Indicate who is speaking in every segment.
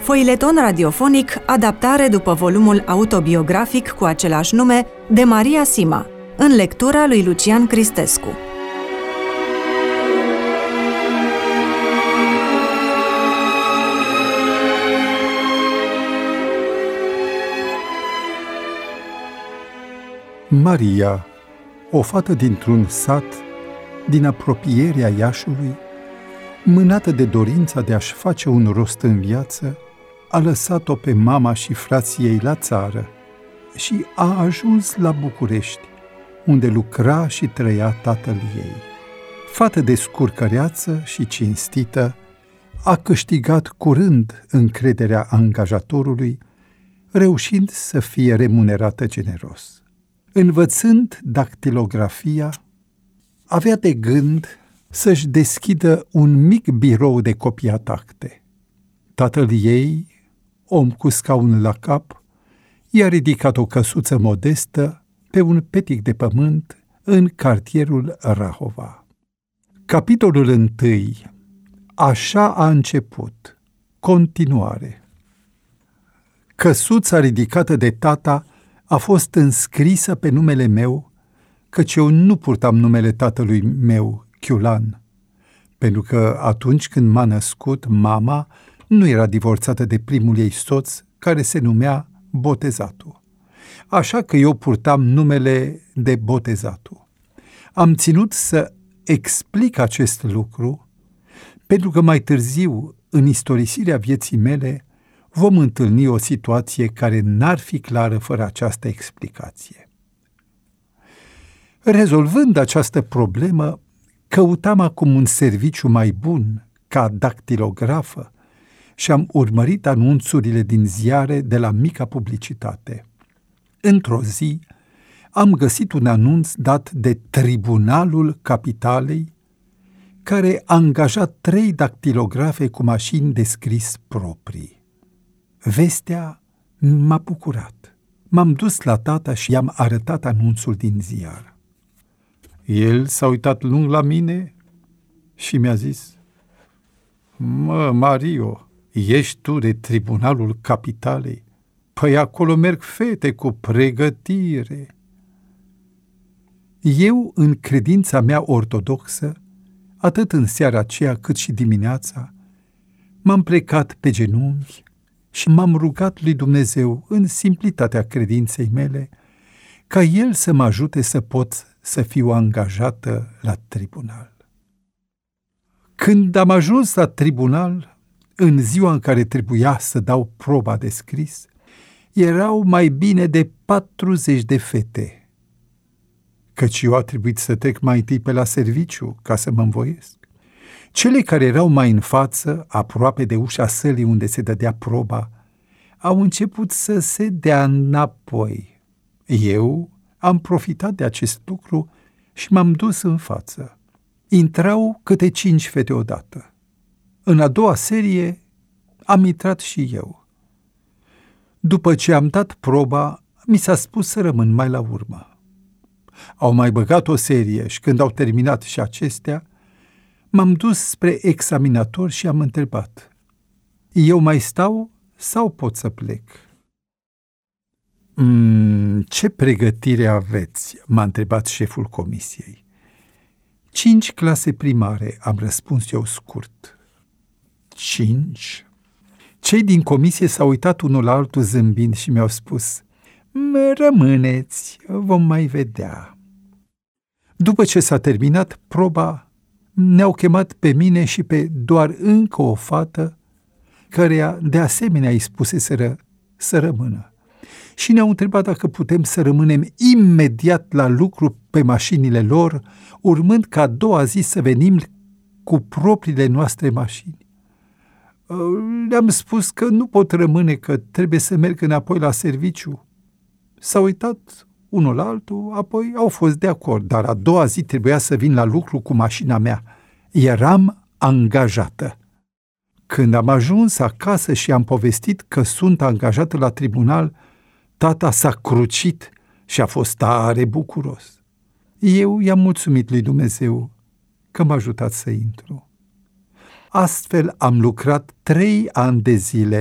Speaker 1: Foileton radiofonic, adaptare după volumul autobiografic cu același nume de Maria Sima, în lectura lui Lucian Cristescu.
Speaker 2: Maria, o fată dintr-un sat din apropierea Iașului, mânată de dorința de a-și face un rost în viață, a lăsat-o pe mama și frații ei la țară și a ajuns la București, unde lucra și trăia tatăl ei. Fată de scurcăreață și cinstită, a câștigat curând încrederea angajatorului, reușind să fie remunerată generos. Învățând dactilografia, avea de gând să-și deschidă un mic birou de copiat acte. Tatăl ei, om cu scaun la cap, i-a ridicat o căsuță modestă pe un petic de pământ în cartierul Rahova. Capitolul 1. Așa a început. Continuare. Căsuța ridicată de tata a fost înscrisă pe numele meu, căci eu nu purtam numele tatălui meu, Chiulan, pentru că atunci când m-a născut, mama nu era divorțată de primul ei soț, care se numea Botezatu. Așa că eu purtam numele de Botezatu. Am ținut să explic acest lucru, pentru că mai târziu, în istorisirea vieții mele, vom întâlni o situație care n-ar fi clară fără această explicație. Rezolvând această problemă, căutam acum un serviciu mai bun ca dactilografă și am urmărit anunțurile din ziare de la mica publicitate. Într-o zi am găsit un anunț dat de Tribunalul Capitalei, care a angajat 3 dactilografe cu mașini de scris proprii. Vestea m-a bucurat. M-am dus la tata și i-am arătat anunțul din ziar. El s-a uitat lung la mine și mi-a zis: "Mă, Mario, ești tu de Tribunalul Capitalei? Păi acolo merg fete cu pregătire." Eu, în credința mea ortodoxă, atât în seara aceea cât și dimineața, m-am plecat pe genunchi și m-am rugat lui Dumnezeu, în simplitatea credinței mele, ca El să mă ajute să pot să fiu angajată la tribunal. Când am ajuns la tribunal, în ziua în care trebuia să dau proba de scris, erau mai bine de 40 de fete, căci eu a trebuit să trec mai întâi pe la serviciu ca să mă învoiesc. Cele care erau mai în față, aproape de ușa sălii unde se dădea proba, au început să se dea înapoi. Eu am profitat de acest lucru și m-am dus în față. Intrau câte 5 fete odată. În a doua serie am intrat și eu. După ce am dat proba, mi s-a spus să rămân mai la urmă. Au mai băgat o serie și când au terminat și acestea, m-am dus spre examinator și am întrebat: "Eu mai stau sau pot să plec?" Ce pregătire aveți?" m-a întrebat șeful comisiei. 5 clase primare," am răspuns eu scurt. 5? Cei din comisie s-au uitat unul la altul zâmbind și mi-au spus: "Rămâneți, vom mai vedea." După ce s-a terminat proba, ne-au chemat pe mine și pe doar încă o fată, căreia de asemenea îi spuseseră să rămână. Și ne-au întrebat dacă putem să rămânem imediat la lucru pe mașinile lor, urmând ca a doua zi să venim cu propriile noastre mașini. Le-am spus că nu pot rămâne, că trebuie să merg înapoi la serviciu. S-au uitat unul la altul, apoi au fost de acord, dar a doua zi trebuia să vin la lucru cu mașina mea. Eram angajată. Când am ajuns acasă și am povestit că sunt angajată la tribunal, tata s-a crucit și a fost tare bucuros. Eu i-am mulțumit lui Dumnezeu că m-a ajutat să intru. Astfel am lucrat 3 ani de zile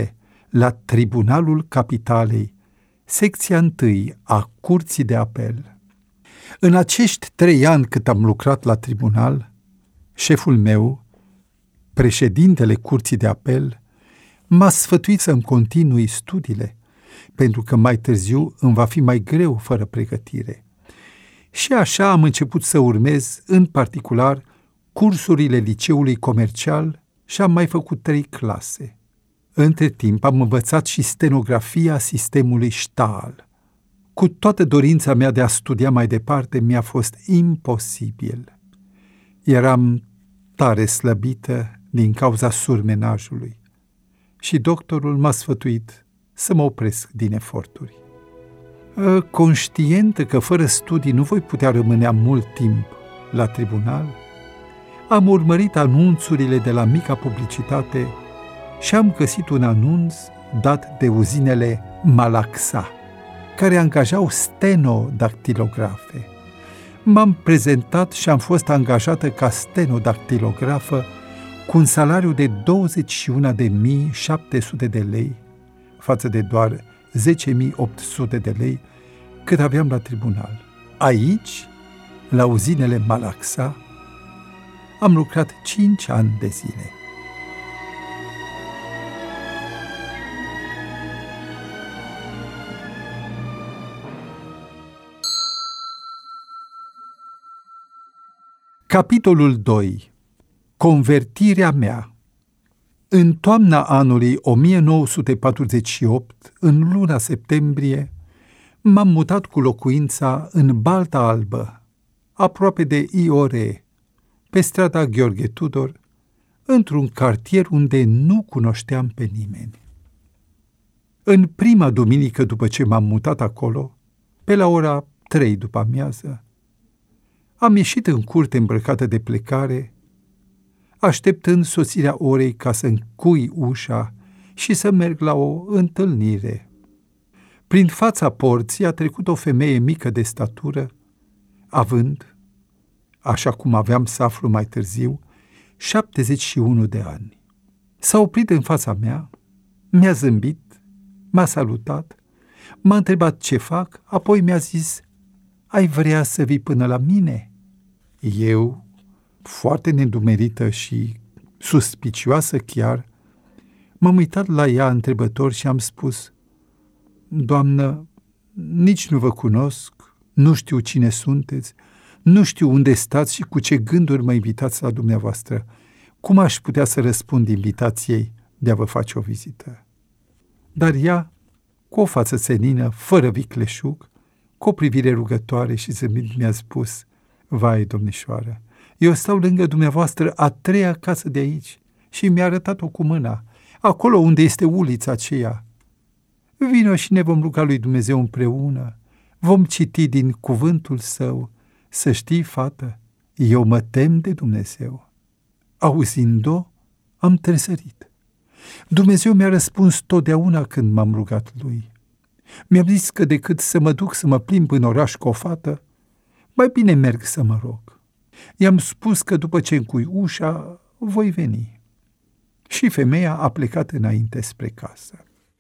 Speaker 2: la Tribunalul Capitalei, secția 1 a Curții de Apel. În acești 3 ani cât am lucrat la tribunal, șeful meu, președintele Curții de Apel, m-a sfătuit să-mi continui studiile, pentru că mai târziu îmi va fi mai greu fără pregătire. Și așa am început să urmez, în particular, cursurile liceului comercial și am mai făcut 3 clase. Între timp am învățat și stenografia sistemului Stahl. Cu toată dorința mea de a studia mai departe, mi-a fost imposibil. Eram tare slăbită din cauza surmenajului și doctorul m-a sfătuit să mă opresc din eforturi. Conștientă că fără studii nu voi putea rămânea mult timp la tribunal, am urmărit anunțurile de la mica publicitate și am găsit un anunț dat de uzinele Malaxa, care angajau stenodactilografe. M-am prezentat și am fost angajată ca stenodactilografă cu un salariu de 21.700 de lei, față de doar 10.800 de lei cât aveam la tribunal. Aici, la uzinele Malaxa, am lucrat 5 ani de zile. Capitolul 2. Convertirea mea. În toamna anului 1948, în luna septembrie, m-am mutat cu locuința în Balta Albă, aproape de Iore, pe strada Gheorghe Tudor, într-un cartier unde nu cunoșteam pe nimeni. În prima duminică după ce m-am mutat acolo, pe la ora 3 după amiază, am ieșit în curte îmbrăcată de plecare, așteptând sosirea orei ca să încui ușa și să merg la o întâlnire. Prin fața porții a trecut o femeie mică de statură, având, așa cum aveam să aflu mai târziu, 71 de ani. S-a oprit în fața mea, mi-a zâmbit, m-a salutat, m-a întrebat ce fac, apoi mi-a zis: "Ai vrea să vii până la mine?" Eu, foarte nedumerită și suspicioasă chiar, m-am uitat la ea întrebător și am spus: "Doamnă, nici nu vă cunosc, nu știu cine sunteți, nu știu unde stați și cu ce gânduri mă invitați la dumneavoastră. Cum aș putea să răspund invitației de a vă face o vizită?" Dar ea, cu o față senină, fără vicleșug, cu o privire rugătoare și zâmbind, mi-a spus: "Vai, domnișoară, eu stau lângă dumneavoastră a 3-a casă de aici." Și mi-a arătat-o cu mâna, acolo unde este ulița aceea. "Vino și ne vom ruga lui Dumnezeu împreună, vom citi din cuvântul său. Să știi, fată, eu mă tem de Dumnezeu." Auzind-o, am tresărit. Dumnezeu mi-a răspuns totdeauna când m-am rugat lui. Mi-a zis că decât să mă duc să mă plimb în oraș cu o fată, mai bine merg să mă rog. I-am spus că după ce încui ușa, voi veni. Și femeia a plecat înainte spre casă.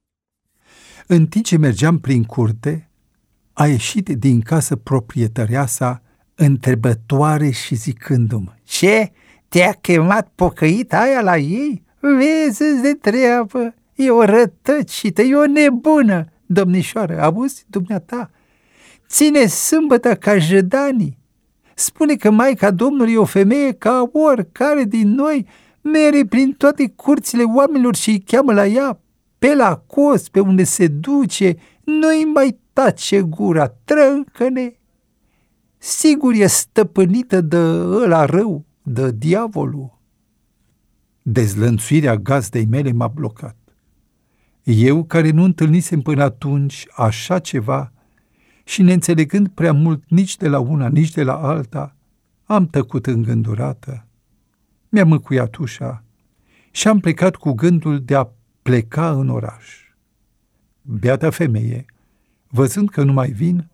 Speaker 2: În timp ce mergeam prin curte, a ieșit din casă proprietăreasa, întrebătoare și zicându-mi: "Ce? Te-a chemat pocăita aia la ei? Vezi de treabă, e o rătăcită, e o nebună. Domnișoară, auzi, dumneata, ține sâmbătă ca jădanii. Spune că Maica Domnului e o femeie ca oricare din noi, mere prin toate curțile oamenilor și îi cheamă la ea, pe la cos, pe unde se duce, nu-i mai tace gura, trâncă-ne. Sigur e stăpânită de ăla rău, de diavolul." Dezlănțuirea gazdei mele m-a blocat. Eu, care nu întâlnisem până atunci așa ceva și neînțelegând prea mult nici de la una, nici de la alta, am tăcut îngândurată. Mi-am încuiat ușa și am plecat cu gândul de a pleca în oraș. Beata femeie, văzând că nu mai vin,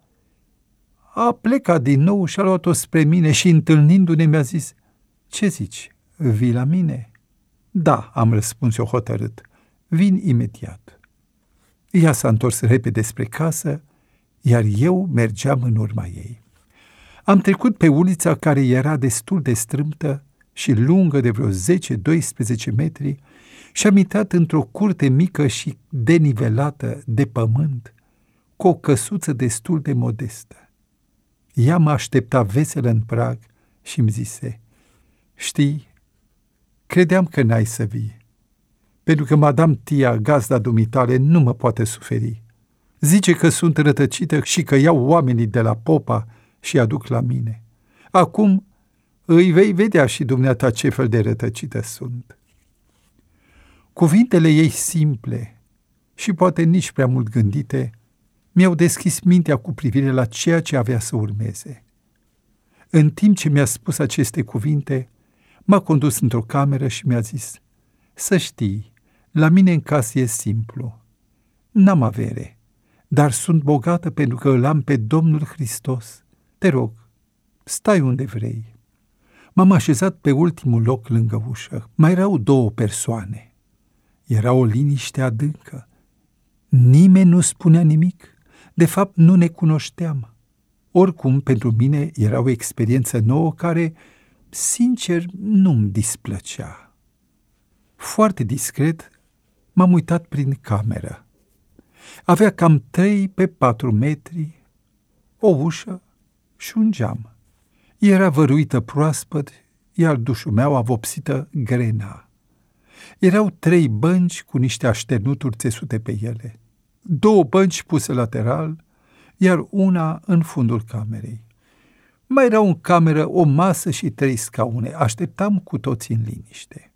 Speaker 2: a plecat din nou și a luat-o spre mine și, întâlnindu-ne, mi-a zis: "Ce zici, vii la mine?" "Da," am răspuns eu hotărât, "vin imediat." Ea s-a întors repede spre casă, iar eu mergeam în urma ei. Am trecut pe ulița care era destul de strâmtă și lungă de vreo 10-12 metri și am intrat într-o curte mică și denivelată de pământ, cu o căsuță destul de modestă. Ea mă aștepta veselă în prag și îmi zise: „Știi, credeam că n-ai să vii, pentru că Madame Tia, gazda dumitale, nu mă poate suferi. Zice că sunt rătăcită și că iau oamenii de la popa și aduc la mine. Acum îi vei vedea și dumneata ce fel de rătăcită sunt." Cuvintele ei simple și poate nici prea mult gândite mi-au deschis mintea cu privire la ceea ce avea să urmeze. În timp ce mi-a spus aceste cuvinte, m-a condus într-o cameră și mi-a zis: „Să știi, la mine în casă e simplu. N-am avere, dar sunt bogată pentru că îl am pe Domnul Hristos. Te rog, stai unde vrei." M-am așezat pe ultimul loc lângă ușă. Mai erau 2 persoane. Era o liniște adâncă. Nimeni nu spunea nimic. De fapt, nu ne cunoșteam. Oricum, pentru mine era o experiență nouă care, sincer, nu-mi displăcea. Foarte discret m-am uitat prin cameră. Avea cam 3 pe 4 metri, o ușă și un geam. Era văruită proaspăt, iar dușumeaua vopsită grena. Erau 3 bănci cu niște așternuturi țesute pe ele, 2 bănci puse lateral, iar una în fundul camerei. Mai erau în cameră o masă și 3 scaune. Așteptam cu toții în liniște.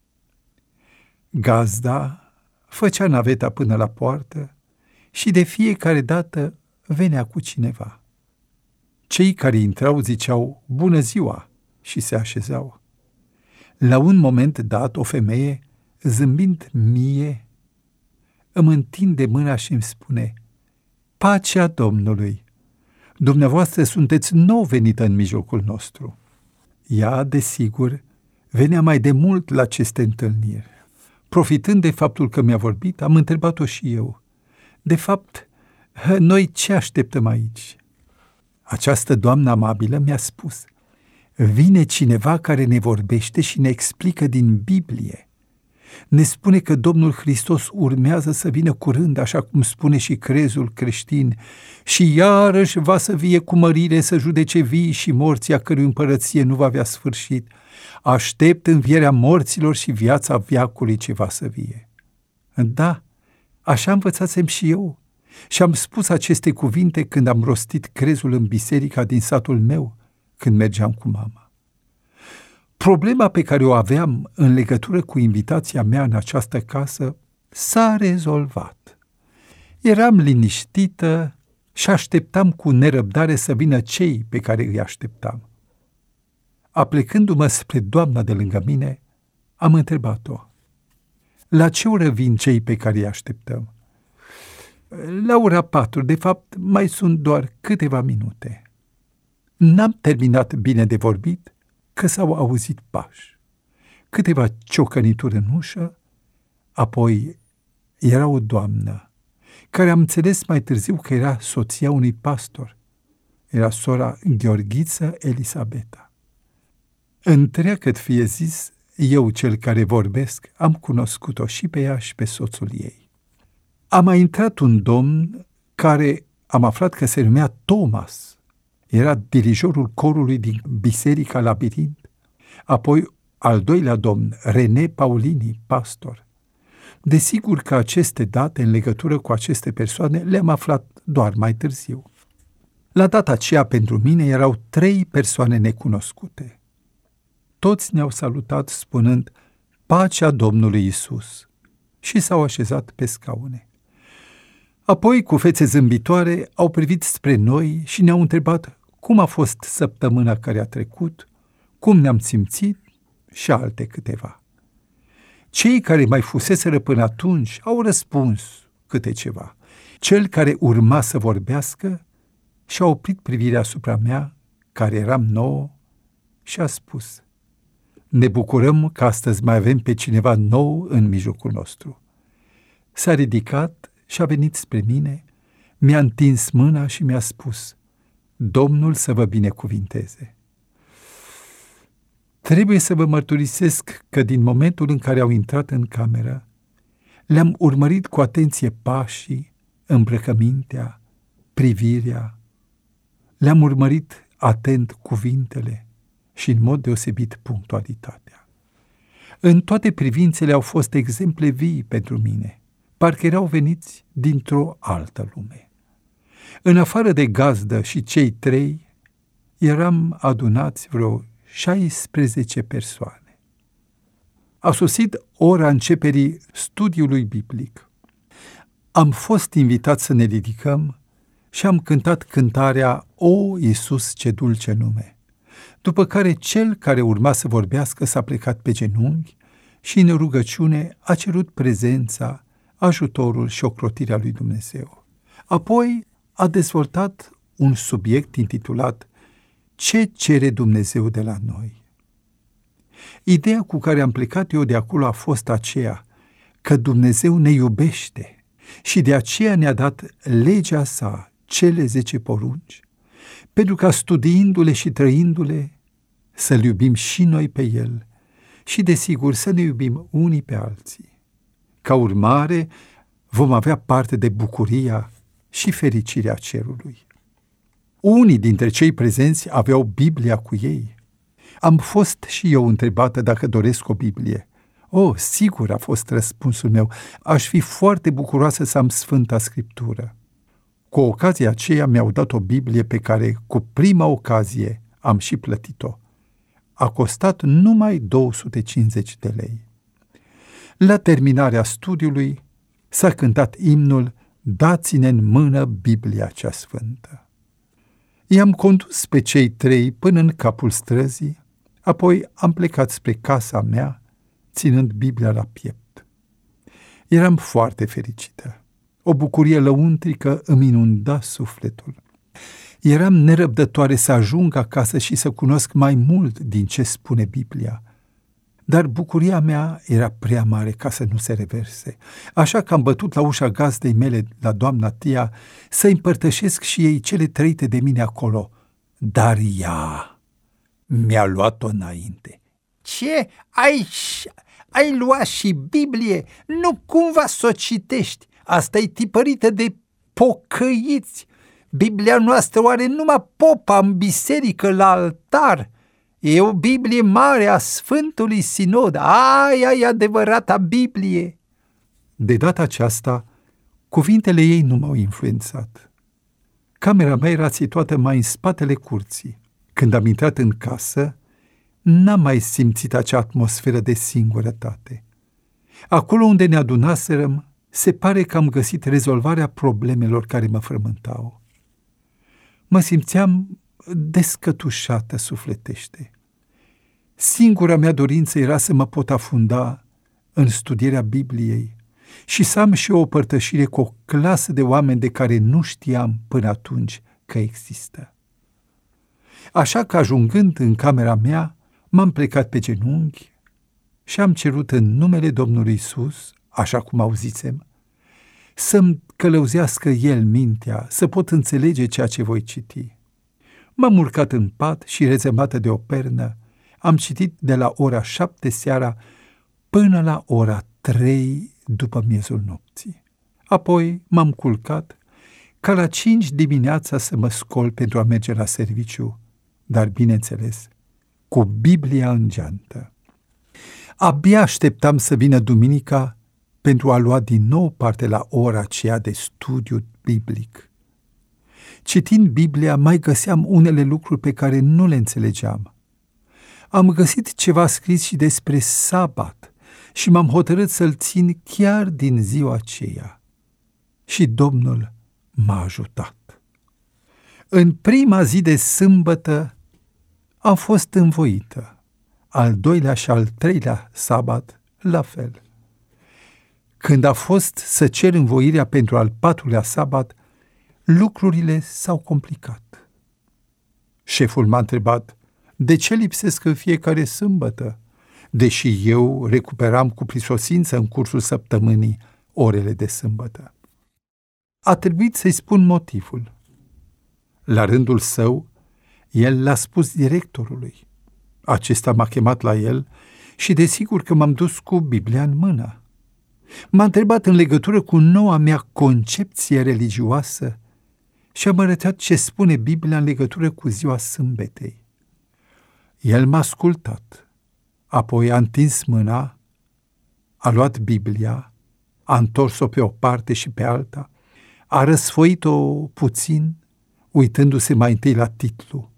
Speaker 2: Gazda făcea naveta până la poartă și de fiecare dată venea cu cineva. Cei care intrau ziceau „Bună ziua!" și se așezau. La un moment dat, o femeie, zâmbind mie, îmi întinde mâna și îmi spune: „Pacea Domnului! Dumneavoastră sunteți nou venită în mijlocul nostru." Ea, desigur, venea mai de mult la aceste întâlniri. Profitând de faptul că mi-a vorbit, am întrebat-o și eu: „De fapt, noi ce așteptăm aici?" Această doamnă amabilă mi-a spus: „Vine cineva care ne vorbește și ne explică din Biblie. Ne spune că Domnul Hristos urmează să vină curând, așa cum spune și crezul creștin, și iarăși va să vie cu mărire să judece vii și morții, a cărui împărăție nu va avea sfârșit. Aștept învierea morților și viața veacului ce va să vie." Da, așa învățasem și eu și am spus aceste cuvinte când am rostit crezul în biserica din satul meu, când mergeam cu mama. Problema pe care o aveam în legătură cu invitația mea în această casă s-a rezolvat. Eram liniștită și așteptam cu nerăbdare să vină cei pe care îi așteptam. Aplecându-mă spre doamna de lângă mine, am întrebat-o: „La ce oră vin cei pe care îi așteptăm?" „La ora 4, de fapt mai sunt doar câteva minute." N-am terminat bine de vorbit că s-au auzit pași, câteva ciocănituri în ușă, apoi era o doamnă, care am înțeles mai târziu că era soția unui pastor. Era sora Gheorghiță Elisabeta. Întreagăt fie zis, eu, cel care vorbesc, am cunoscut-o și pe ea și pe soțul ei. A mai intrat un domn care am aflat că se numea Thomas. Era dirijorul corului din Biserica Labirint. Apoi al doilea domn, René Paulini, pastor. Desigur că aceste date în legătură cu aceste persoane le-am aflat doar mai târziu. La data aceea pentru mine erau 3 persoane necunoscute. Toți ne-au salutat spunând „Pacea Domnului Isus" și s-au așezat pe scaune. Apoi, cu fețe zâmbitoare, au privit spre noi și ne-au întrebat cum a fost săptămâna care a trecut, cum ne-am simțit și alte câteva. Cei care mai fuseseră până atunci au răspuns câte ceva. Cel care urma să vorbească și-a oprit privirea asupra mea, care eram nouă, și a spus: „Ne bucurăm că astăzi mai avem pe cineva nou în mijlocul nostru." S-a ridicat și a venit spre mine, mi-a întins mâna și mi-a spus: Domnul să vă binecuvinteze. Trebuie să vă mărturisesc că din momentul în care au intrat în cameră, le-am urmărit cu atenție pașii, îmbrăcămintea, privirea. Le-am urmărit atent cuvintele și în mod deosebit punctualitatea. În toate privințele au fost exemple vii pentru mine, parcă erau veniți dintr-o altă lume. În afară de gazdă și cei 3, eram adunați vreo 16 persoane. A sosit ora începerii studiului biblic. Am fost invitați să ne ridicăm și am cântat cântarea O, Iisus, ce dulce nume, după care cel care urma să vorbească s-a plecat pe genunchi și în rugăciune a cerut prezența, ajutorul și ocrotirea lui Dumnezeu. Apoi a dezvoltat un subiect intitulat Ce cere Dumnezeu de la noi? Ideea cu care am plecat eu de acolo a fost aceea că Dumnezeu ne iubește și de aceea ne-a dat legea sa, cele 10 porunci, pentru ca studiindu-le și trăindu-le să-L iubim și noi pe El și, desigur, să ne iubim unii pe alții. Ca urmare, vom avea parte de bucuria și fericirea cerului. Unii dintre cei prezenți aveau Biblia cu ei. Am fost și eu întrebată dacă doresc o Biblie. Sigur, a fost răspunsul meu. Aș fi foarte bucuroasă să am Sfânta Scriptură. Cu ocazia aceea mi-au dat o Biblie pe care, cu prima ocazie, am și plătit-o. A costat numai 250 de lei. La terminarea studiului s-a cântat imnul Dați-ne în mână Biblia cea sfântă. I-am condus pe cei 3 până în capul străzii, apoi am plecat spre casa mea, ținând Biblia la piept. Eram foarte fericită. O bucurie lăuntrică îmi inunda sufletul. Eram nerăbdătoare să ajung acasă și să cunosc mai mult din ce spune Biblia. Dar bucuria mea era prea mare ca să nu se reverse, așa că am bătut la ușa gazdei mele, la doamna Tia, să împărtășesc și ei cele trăite de mine acolo. Dar ea mi-a luat-o înainte.
Speaker 3: Ce? Ai luat și Biblie? Nu cumva s-o citești? Asta-i tipărită de pocăiți. Biblia noastră o are numai popa în biserică la altar. E o Biblie mare a Sfântului Sinod. Aia e adevărata Biblie.
Speaker 2: De data aceasta, cuvintele ei nu m-au influențat. Camera mea era situată mai în spatele curții. Când am intrat în casă, n-am mai simțit acea atmosferă de singurătate. Acolo unde ne adunaserăm, se pare că am găsit rezolvarea problemelor care mă frământau. Mă simțeam descătușată sufletește. Singura mea dorință era să mă pot afunda în studierea Bibliei și să am și o părtășire cu o clasă de oameni de care nu știam până atunci că există. Așa că, ajungând în camera mea, m-am plecat pe genunchi și am cerut în numele Domnului Iisus, așa cum auzisem, să-mi călăuzească El mintea, să pot înțelege ceea ce voi citi. M-am urcat în pat și, rezemată de o pernă, am citit de la ora 7 seara până la ora 3 după miezul nopții. Apoi m-am culcat ca la 5 dimineața să mă scol pentru a merge la serviciu, dar, bineînțeles, cu Biblia în geantă. Abia așteptam să vină duminica pentru a lua din nou parte la ora aceea de studiu biblic. Citind Biblia, mai găseam unele lucruri pe care nu le înțelegeam. Am găsit ceva scris și despre sabat și m-am hotărât să-l țin chiar din ziua aceea. Și Domnul m-a ajutat. În prima zi de sâmbătă am fost învoită, al 2-lea și al 3-lea sabat la fel. Când a fost să cer învoirea pentru al 4-lea sabat, lucrurile s-au complicat. Șeful m-a întrebat de ce lipsesc în fiecare sâmbătă, deși eu recuperam cu prisosință în cursul săptămânii orele de sâmbătă. a trebuit să-i spun motivul. La rândul său, el l-a spus directorului. Acesta m-a chemat la el și desigur că m-am dus cu Biblia în mână. M-a întrebat în legătură cu noua mea concepție religioasă și am arătat ce spune Biblia în legătură cu ziua sâmbetei. El m-a ascultat, apoi a întins mâna, a luat Biblia, a întors-o pe o parte și pe alta, a răsfoit-o puțin, uitându-se mai întâi la titlu.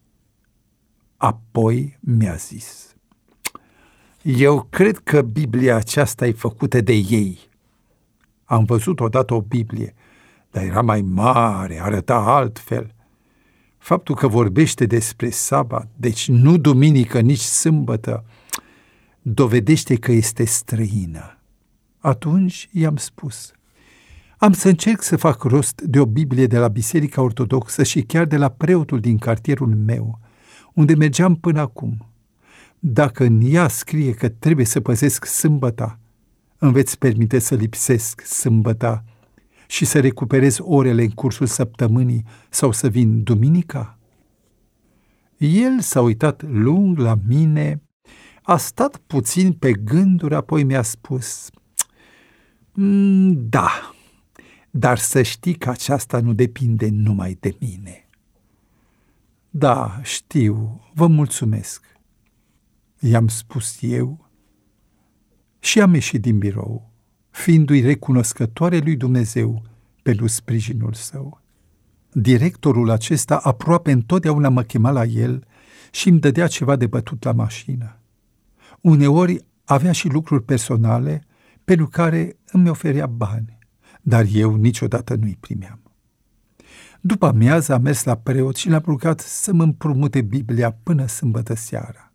Speaker 2: Apoi mi-a zis: eu cred că Biblia aceasta e făcută de ei. Am văzut odată o Biblie, dar era mai mare, arăta altfel. Faptul că vorbește despre sabat, deci nu duminică, nici sâmbătă, dovedește că este străină. Atunci i-am spus: am să încerc să fac rost de o Biblie de la Biserica Ortodoxă și chiar de la preotul din cartierul meu, unde mergeam până acum. Dacă în ea scrie că trebuie să păzesc sâmbăta, îmi veți permite să lipsesc sâmbăta și să recuperez orele în cursul săptămânii sau să vin duminica? El s-a uitat lung la mine, a stat puțin pe gânduri, apoi mi-a spus: da, dar să știi că aceasta nu depinde numai de mine. Da, știu, vă mulțumesc, i-am spus eu și am ieșit din birou, fiindu-i recunoscătoare lui Dumnezeu pentru sprijinul său. Directorul acesta aproape întotdeauna mă chema la el și îmi dădea ceva de bătut la mașină. Uneori avea și lucruri personale pentru care îmi oferea bani, dar eu niciodată nu-i primeam. După amiază am mers la preot și l-am rugat să mă împrumute Biblia până sâmbătă seara.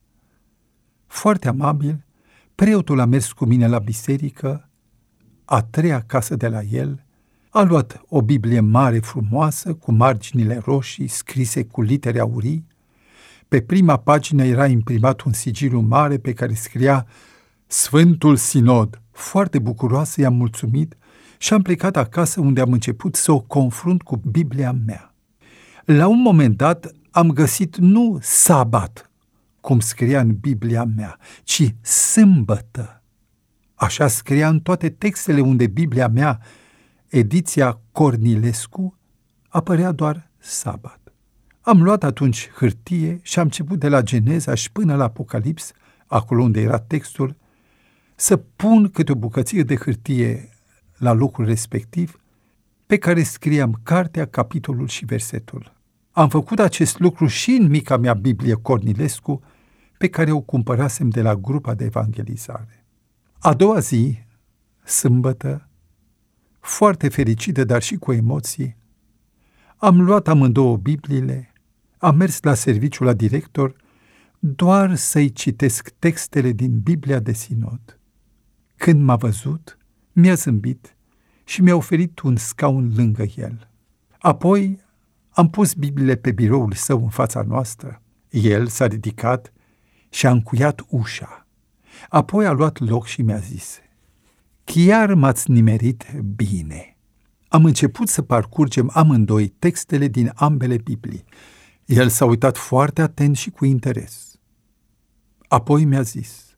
Speaker 2: Foarte amabil, preotul a mers cu mine la biserică, a treia casă de la el, a luat o Biblie mare frumoasă, cu marginile roșii, scrise cu litere aurii. Pe prima pagină era imprimat un sigiliu mare pe care scria Sfântul Sinod. Foarte bucuroasă i-am mulțumit și am plecat acasă, unde am început să o confrunt cu Biblia mea. La un moment dat am găsit nu sabat, cum scria în Biblia mea, ci sâmbătă. Așa scria în toate textele unde Biblia mea, ediția Cornilescu, apărea doar sabat. Am luat atunci hârtie și am început de la Geneza și până la Apocalips, acolo unde era textul, să pun câte o bucățică de hârtie la locul respectiv, pe care scriam cartea, capitolul și versetul. Am făcut acest lucru și în mica mea Biblie Cornilescu, pe care o cumpărasem de la grupa de evangelizare. A doua zi, sâmbătă, foarte fericită, dar și cu emoții, am luat amândouă Bibliile, am mers la serviciu la director, doar să-i citesc textele din Biblia de Sinod. Când m-a văzut, mi-a zâmbit și mi-a oferit un scaun lângă el. Apoi am pus Bibliile pe biroul său în fața noastră. El s-a ridicat și a încuiat ușa. Apoi a luat loc și mi-a zis: chiar m-ați nimerit bine. Am început să parcurgem amândoi textele din ambele Biblii. El s-a uitat foarte atent și cu interes. Apoi mi-a zis: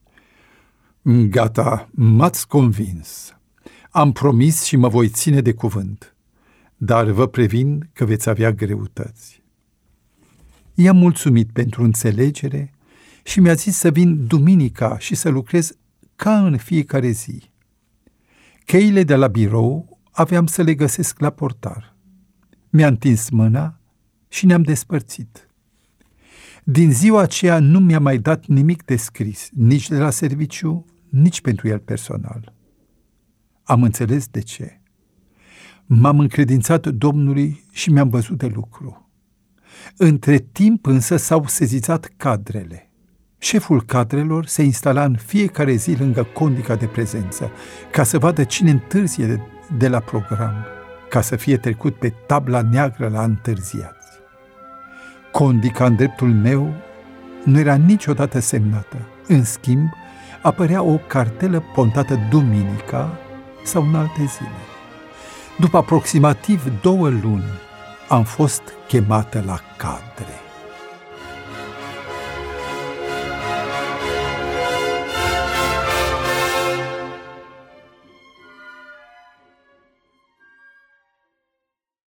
Speaker 2: gata, m-ați convins. Am promis și mă voi ține de cuvânt, dar vă previn că veți avea greutăți. I-am mulțumit pentru înțelegere și mi-a zis să vin duminica și să lucrez ca în fiecare zi. Cheile de la birou aveam să le găsesc la portar. Mi-a întins mâna și ne-am despărțit. Din ziua aceea nu mi-a mai dat nimic de scris, nici de la serviciu, nici pentru el personal. Am înțeles de ce. M-am încredințat Domnului și mi-am văzut de lucru. Între timp însă s-au sezizat cadrele. Șeful cadrelor se instala în fiecare zi lângă condica de prezență, ca să vadă cine întârzie de la program, ca să fie trecut pe tabla neagră la întârziați. Condica în dreptul meu nu era niciodată semnată. În schimb, apărea o cartelă pontată duminica sau în alte zile. După aproximativ 2 luni, am fost chemată la cadre.